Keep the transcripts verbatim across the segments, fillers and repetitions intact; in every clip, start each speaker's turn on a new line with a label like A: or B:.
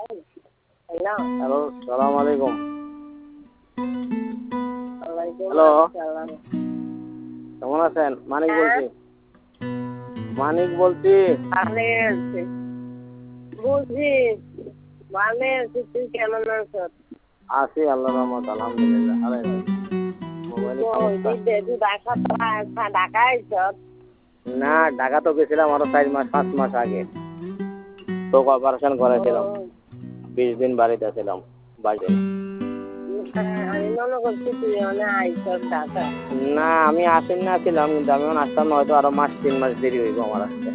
A: Hello
B: hello সালাম আলাইকুম।
A: ওয়ালাইকুম
B: হ্যালো
A: আসসালাম।
B: কেমন আছেন? মানিক বলছি। মানিক বলছি।
A: ভালো আছি। বুঝি ভালো আছি, তুই কেমন আছ?
B: আছি আল্লাহর রহমত আলহামদুলিল্লাহ। আরে মোবাইলে সমস্যা।
A: তুই ঢাকা ঢাকা আইছ?
B: না ঢাকা তো গেছিলাম আরো চার মাস পাঁচ মাস আগে। তো অপারেশন করেছিলাম, বিশ দিন বাড়িতে ছিলাম বাড়িতে।
A: আমি মনে করছি তুই অনেক আইছ ঢাকা।
B: না আমি আসেন না ছিলাম, কিন্তু আমি এখন আসতাম না, হয়তো আরো মাস তিন মাস দেরি হইব আমার আসতে।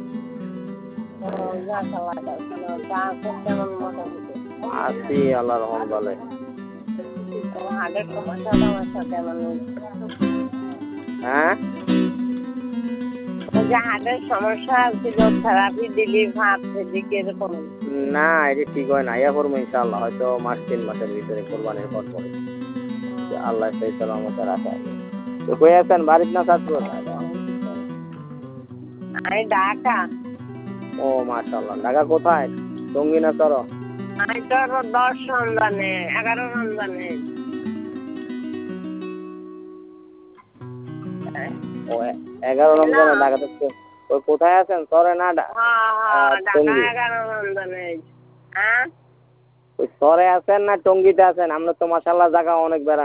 A: কেমন মোটামুটি
B: আছি আল্লাহর রহমত ভালো।
A: হার্টের সমস্যা টমস্যা কেমন?
B: হ্যাঁ
A: যে হার্টের সমস্যা ছিল, থেরাপি দিলি, ভাবছে যে কিরকম?
B: না এটা ঠিক হয় না, ইয়া করবো ইনশাআল্লাহ, হয়তো মাস তিন মাসের ভিতরে কোরবানির পর পরে আল্লাহ সেই সালামতে রাখে। তো কই আছেন, বাড়িতে না ছাত্র?
A: আমি ঢাকা।
B: ও মাশাআল্লাহ। ঢাকা কোথায়? টঙ্গী না চর?
A: আমি তোর দশ রমজানে এগারো রমজানে।
B: ও এগারো রমজানে ঢাকা থেকে। ওই কোথায় আছেন, চরে না টঙ্গী?
A: এগারো রমজানে। হ্যাঁ
B: ওই চরে আছেন না টঙ্গীতে আছেন? আমরা তো মাশাআল্লাহ জায়গা অনেক বেড়া।